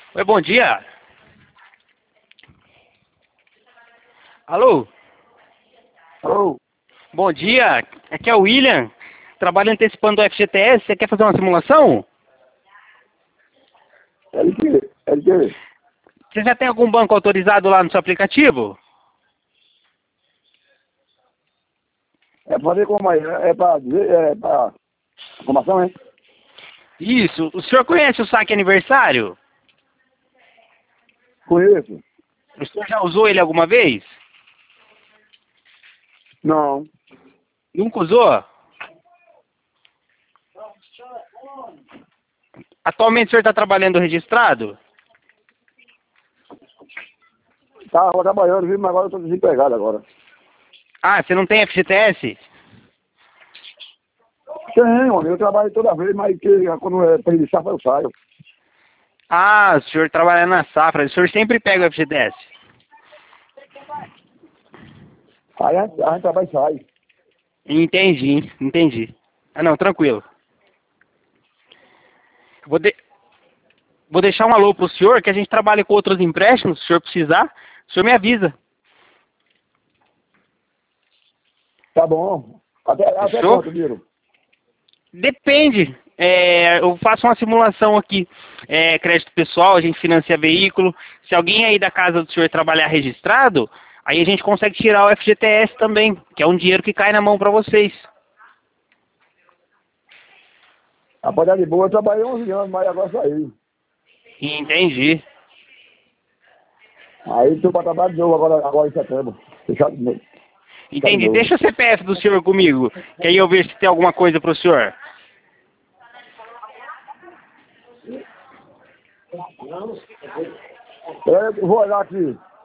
Oi, bom dia. Alô? Alô? Bom dia. Aqui é o William. Trabalho antecipando o FGTS. Você quer fazer uma simulação? LG, LG. Você já tem algum banco autorizado lá no seu aplicativo? É fazer como aí? É pra dizer, é pra informação, hein? Isso. O senhor conhece o saque aniversário? Conheço. O senhor já usou ele alguma vez? Não. Nunca usou? Atualmente o senhor está trabalhando registrado? Tava trabalhando, viu? Mas agora eu tô desempregado agora. Ah, você não tem FGTS? Tenho, amigo. Eu trabalho toda vez, mas quando é pra iniciar, eu saio. Ah, o senhor trabalha na safra. O senhor sempre pega o FGTS. Aí a gente trabalha e sai. Entendi, entendi. Ah, não, tranquilo. Vou, de- Vou deixar um alô pro senhor, que a gente trabalha com outros empréstimos. Se o senhor precisar, o senhor me avisa. Tá bom. Até Fechou? quanto, Biro? Depende. Eu faço uma simulação aqui. Crédito pessoal, a gente financia veículo. Se alguém aí da casa do senhor trabalhar registrado, aí a gente consegue tirar o FGTS também, que é um dinheiro que cai na mão para vocês. Rapaz, de boa, eu trabalhei 11 anos, mas agora saí. Entendi. Aí tô pra trabalhar de novo agora em setembro. Fechado de novo. Fechado de Entendi. novo. Deixa o CPF do senhor comigo, que aí eu vejo se tem alguma coisa pro senhor. Eu vou olhar aqui.